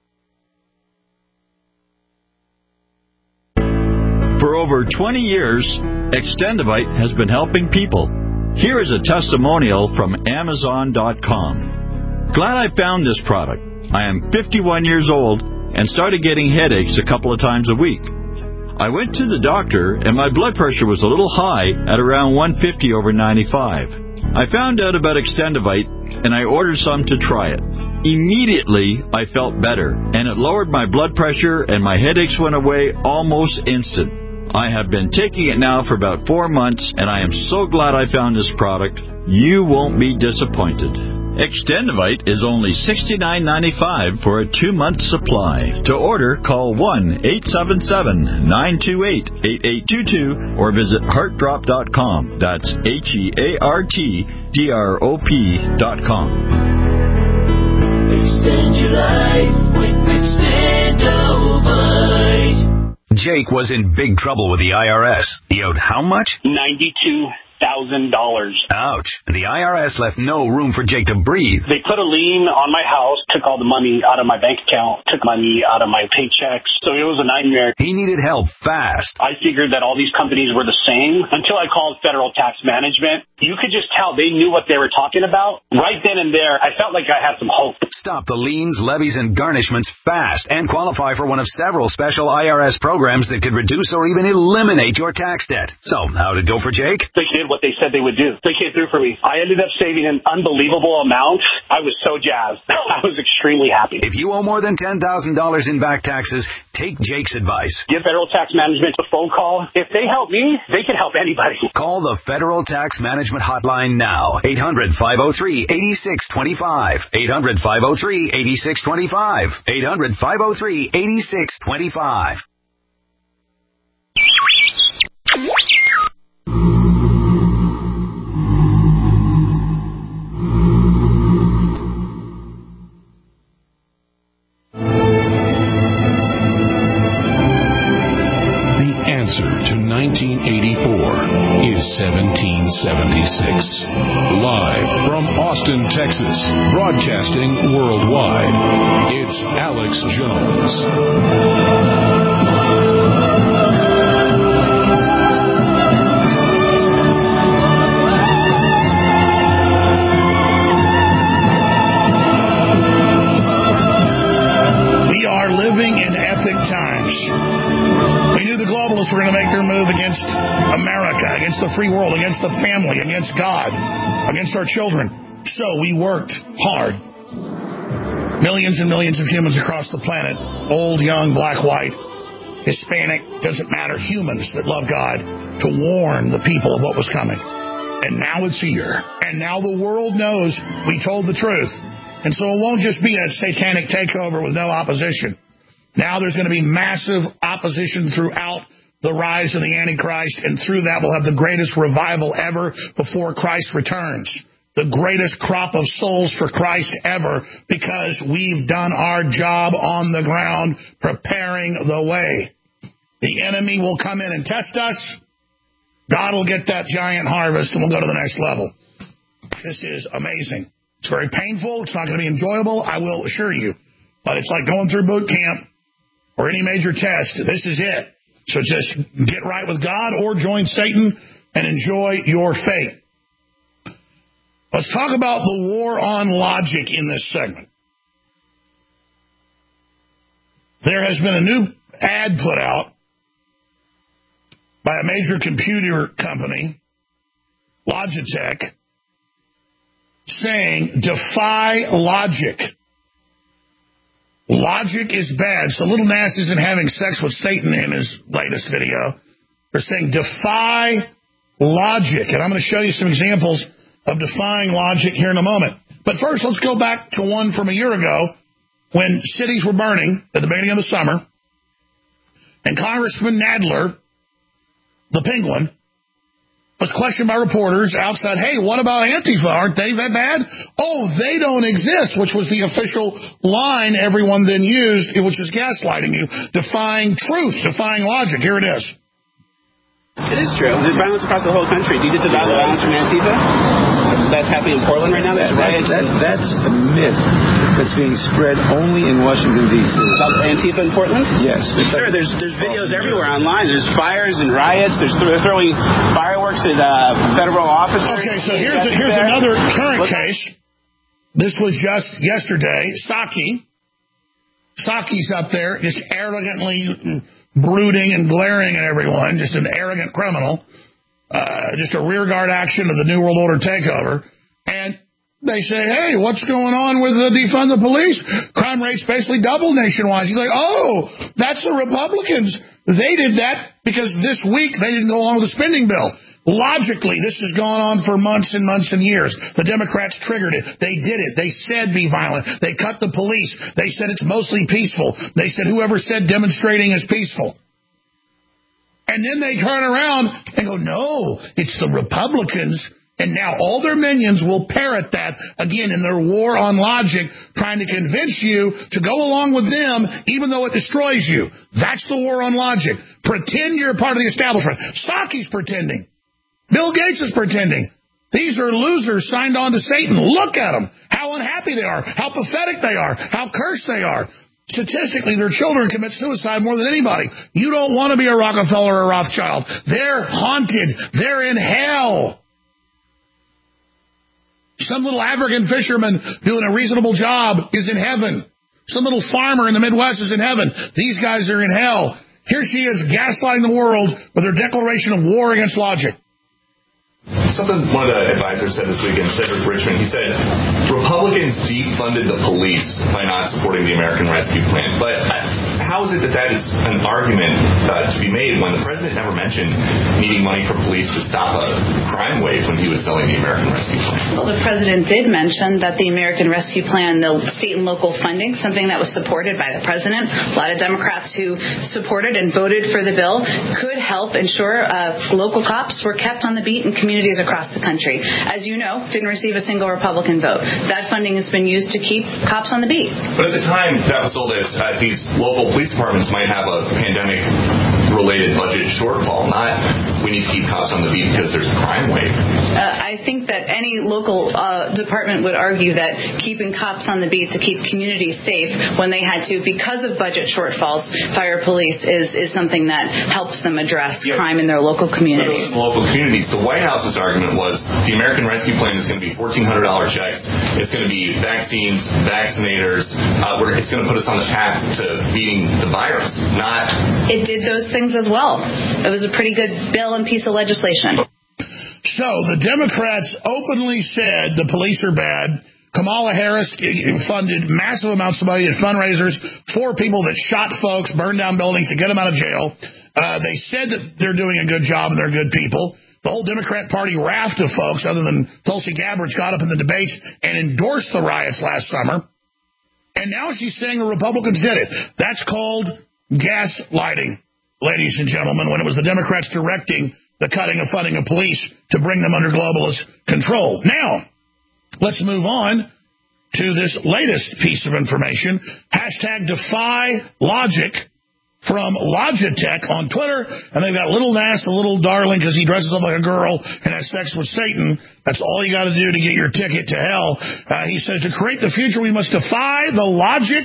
For over 20 years, Extendivite has been helping people. Here is a testimonial from Amazon.com. Glad I found this product. I am 51 years old and started getting headaches a couple of times a week. I went to the doctor and my blood pressure was a little high at around 150 over 95. I found out about Extendivite and I ordered some to try it. Immediately, I felt better, and it lowered my blood pressure and my headaches went away almost instant. I have been taking it now for about 4 months, and I am so glad I found this product. You won't be disappointed. Extendivite is only $69.95 for a 2-month supply. To order, call 1-877-928-8822 or visit heartdrop.com. That's HEARTDROP.com. Extend your life with Extendivite. Jake was in big trouble with the IRS. He owed how much? $92,000. Ouch. And the IRS left no room for Jake to breathe. They put a lien on my house, took all the money out of my bank account, took money out of my paychecks. So it was a nightmare. He needed help fast. I figured that all these companies were the same until I called Federal Tax Management. You could just tell they knew what they were talking about. Right then and there, I felt like I had some hope. Stop the liens, levies, and garnishments fast and qualify for one of several special IRS programs that could reduce or even eliminate your tax debt. So, how'd it go for Jake? They did what they said they would do. They came through for me. I ended up saving an unbelievable amount. I was so jazzed. I was extremely happy. If you owe more than $10,000 in back taxes, take Jake's advice. Give Federal Tax Management a phone call. If they help me, they can help anybody. Call the Federal Tax Management Hotline now. 800-503-8625. 800-503-8625. 800-503-8625. answer to 1984 is 1776. Live from Austin, Texas, broadcasting worldwide, it's Alex Jones. We are living in epic times. We knew the globalists were going to make their move against America, against the free world, against the family, against God, against our children. So we worked hard. Millions and millions of humans across the planet, old, young, black, white, Hispanic, doesn't matter, humans that love God, to warn the people of what was coming. And now it's here. And now the world knows we told the truth. And so it won't just be a satanic takeover with no opposition. Now there's going to be massive opposition throughout the rise of the Antichrist, and through that we'll have the greatest revival ever before Christ returns. The greatest crop of souls for Christ ever, because we've done our job on the ground preparing the way. The enemy will come in and test us. God will get that giant harvest, and we'll go to the next level. This is amazing. It's very painful. It's not going to be enjoyable, I will assure you. But it's like going through boot camp or any major test. This is it. So just get right with God or join Satan and enjoy your fate. Let's talk about the war on logic in this segment. There has been a new ad put out by a major computer company, Logitech, saying, defy logic. Logic is bad. So Little Nas isn't having sex with Satan in his latest video. They're saying, defy logic. And I'm going to show you some examples of defying logic here in a moment. But first, let's go back to one from a year ago when cities were burning at the beginning of the summer. And Congressman Nadler, the Penguin, was questioned by reporters outside, hey, what about Antifa? Aren't they that bad? Oh, they don't exist, which was the official line everyone then used, which is gaslighting you, defying truth, defying logic. Here it is. It is true. There's violence across the whole country. Do you disavow the violence from Antifa? That's happening in Portland right now? There's riots. That's a myth that's being spread only in Washington, D.C. About Antifa in Portland? Yes. Sure, there's videos everywhere online. There's fires and riots. They're throwing fireworks at federal officers. Okay, so here's another current case. This was just yesterday. Saki's up there, just arrogantly brooding and glaring at everyone, just an arrogant criminal, just a rearguard action of the New World Order takeover. And they say, hey, what's going on with the defund the police? Crime rates basically doubled nationwide. He's like, oh, that's the Republicans. They did that because this week they didn't go along with the spending bill. Logically, this has gone on for months and months and years. The Democrats triggered it. They did it. They said be violent. They cut the police. They said it's mostly peaceful. They said whoever said demonstrating is peaceful. And then they turn around and go, no, it's the Republicans. And now all their minions will parrot that again in their war on logic, trying to convince you to go along with them even though it destroys you. That's the war on logic. Pretend you're a part of the establishment. Saki's pretending. Bill Gates is pretending. These are losers signed on to Satan. Look at them. How unhappy they are. How pathetic they are. How cursed they are. Statistically, their children commit suicide more than anybody. You don't want to be a Rockefeller or a Rothschild. They're haunted. They're in hell. Some little African fisherman doing a reasonable job is in heaven. Some little farmer in the Midwest is in heaven. These guys are in hell. Here she is gaslighting the world with her declaration of war against logic. Something one of the advisors said this week in Cedric Richmond, he said, Republicans defunded the police by not supporting the American Rescue Plan. But how is it that is an argument to be made when the president never mentioned needing money from police to stop a crime wave when he was selling the American Rescue Plan? Well, the president did mention that the American Rescue Plan, the state and local funding, something that was supported by the president, a lot of Democrats who supported and voted for the bill, could help ensure local cops were kept on the beat in communities across the country. As you know, didn't receive a single Republican vote. That funding has been used to keep cops on the beat. But at the time, that was sold as these local police departments might have a pandemic-related budget shortfall, not we need to keep cops on the beat because there's a crime wave. I think that any local department would argue that keeping cops on the beat to keep communities safe when they had to, because of budget shortfalls, fire police is something that helps them address crime in their local communities. For those local communities, the White House's argument was the American Rescue Plan is going to be $1,400 checks. It's going to be vaccines, vaccinators. It's going to put us on the path to beating the virus. It did those things as well. It was a pretty good bill and piece of legislation. So the Democrats openly said the police are bad. Kamala Harris funded massive amounts of money at fundraisers for people that shot folks, burned down buildings to get them out of jail. They said that they're doing a good job and they're good people. The whole Democrat Party raft of folks, other than Tulsi Gabbard, got up in the debates and endorsed the riots last summer. And now she's saying the Republicans did it. That's called gaslighting, ladies and gentlemen, when it was the Democrats directing the cutting of funding of police to bring them under globalist control. Now, let's move on to this latest piece of information. Hashtag defy logic from Logitech on Twitter. And they've got Little Nas, the little darling, because he dresses up like a girl and has sex with Satan. That's all you got to do to get your ticket to hell. He says, to create the future, we must defy the logic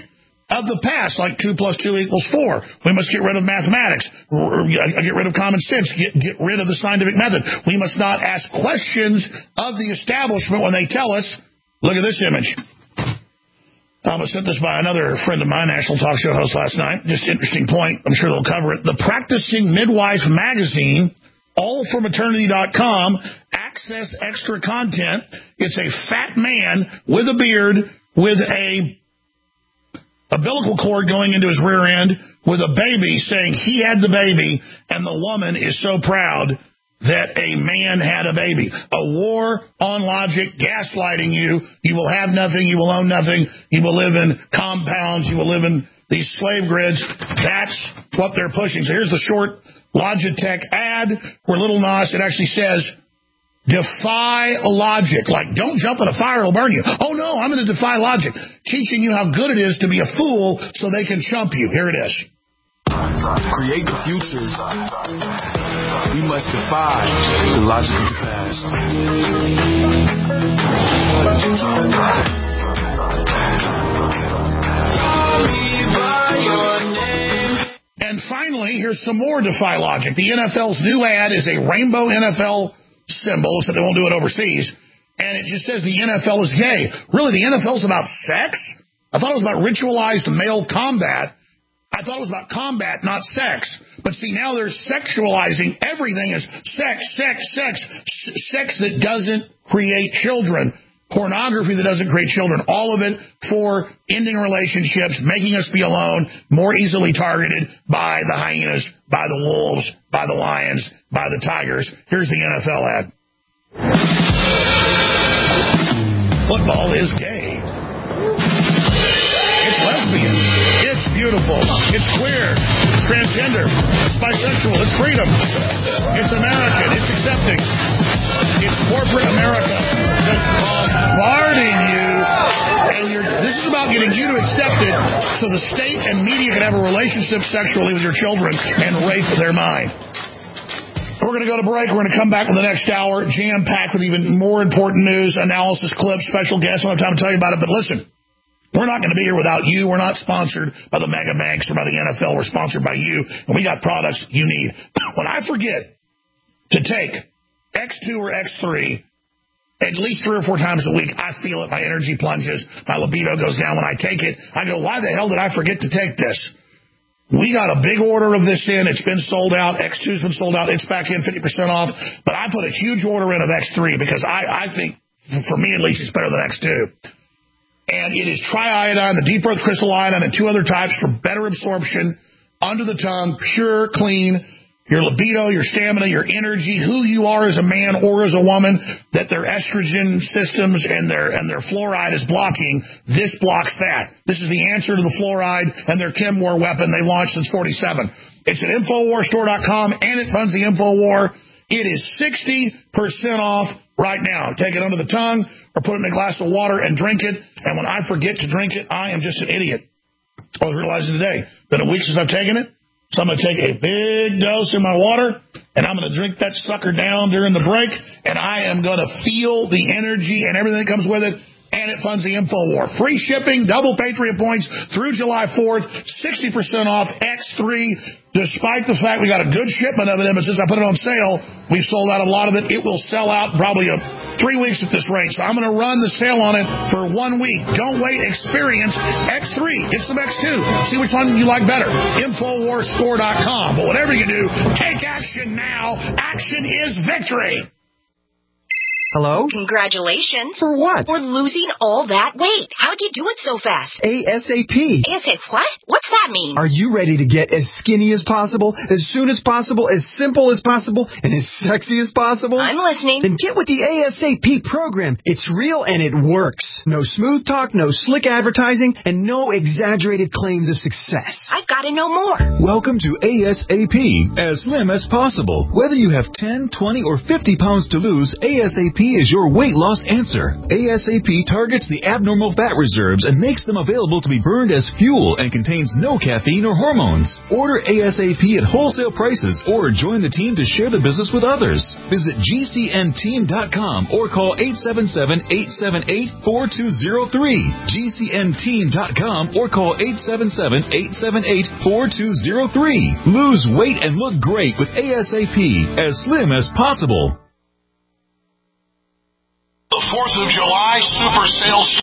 of the past, like 2 + 2 = 4. We must get rid of mathematics, get rid of common sense, get rid of the scientific method. We must not ask questions of the establishment when they tell us. Look at this image. I was sent this by another friend of mine, national talk show host last night. Just interesting point. I'm sure they'll cover it. The Practicing Midwife magazine, allformaternity.com, access extra content. It's a fat man with a beard with a umbilical cord going into his rear end with a baby saying he had the baby, and the woman is so proud that a man had a baby. A war on logic, gaslighting you. You will have nothing. You will own nothing. You will live in compounds. You will live in these slave grids. That's what they're pushing. So here's the short Logitech ad where Little Nas, it actually says, defy logic. Like, don't jump in a fire, it'll burn you. Oh, no, I'm going to defy logic. Teaching you how good it is to be a fool so they can chump you. Here it is. To create the future, we must defy the logic of the past. And finally, here's some more defy logic. The NFL's new ad is a rainbow NFL symbol, so they won't do it overseas. And it just says the NFL is gay. Really, the NFL's about sex? I thought it was about ritualized male combat. I thought it was about combat, not sex. But see, now they're sexualizing everything as sex, sex, sex, sex that doesn't create children, pornography that doesn't create children, all of it for ending relationships, making us be alone, more easily targeted by the hyenas, by the wolves, by the lions, by the tigers. Here's the NFL ad. Football is gay. It's lesbian. It's beautiful. It's queer. It's transgender. It's bisexual. It's freedom. It's American. It's accepting. It's corporate America just bombarding you. And this is about getting you to accept it so the state and media can have a relationship sexually with your children and rape their mind. We're going to go to break. We're going to come back in the next hour, jam-packed with even more important news, analysis, clips, special guests. I don't have time to tell you about it, but listen. We're not going to be here without you. We're not sponsored by the mega banks or by the NFL. We're sponsored by you, and we got products you need. When I forget to take X2 or X3 at least 3 or 4 times a week, I feel it. My energy plunges. My libido goes down. When I take it, I go, why the hell did I forget to take this? We got a big order of this in. It's been sold out. X2's been sold out. It's back in 50% off. But I put a huge order in of X3 because I think, for me at least, it's better than X2. And it is triiodine, the deep earth crystal iodine, and 2 other types for better absorption, under the tongue, pure, clean, your libido, your stamina, your energy, who you are as a man or as a woman, that their estrogen systems and their fluoride is blocking. This blocks that. This is the answer to the fluoride and their chem war weapon they've launched since 47. It's at InfoWarsStore.com, and it funds the InfoWar. It is 60% off right now. Take it under the tongue or put it in a glass of water and drink it. And when I forget to drink it, I am just an idiot. I was realizing today, been a week since I've taken it, so I'm going to take a big dose in my water, and I'm going to drink that sucker down during the break, and I am going to feel the energy and everything that comes with it. And it funds the InfoWar. Free shipping, double Patriot points through July 4th, 60% off X3. Despite the fact we got a good shipment of it, but since I put it on sale, we've sold out a lot of it. It will sell out probably 3 weeks at this rate. So I'm going to run the sale on it for 1 week. Don't wait. Experience X3. Get some X2. See which one you like better. InfoWarsStore.com. But whatever you do, take action now. Action is victory. Hello? Congratulations. For what? For losing all that weight. How'd you do it so fast? ASAP. ASAP what? What's that mean? Are you ready to get as skinny as possible, as soon as possible, as simple as possible, and as sexy as possible? I'm listening. Then get with the ASAP program. It's real and it works. No smooth talk, no slick advertising, and no exaggerated claims of success. I've got to know more. Welcome to ASAP, as slim as possible. Whether you have 10, 20, or 50 pounds to lose, ASAP is your weight loss answer. ASAP targets the abnormal fat reserves and makes them available to be burned as fuel and contains no caffeine or hormones. Order ASAP at wholesale prices or join the team to share the business with others. Visit GCNteam.com or call 877-878-4203. GCNteam.com or call 877-878-4203. Lose weight and look great with ASAP, as slim as possible. The 4th of July Super Sales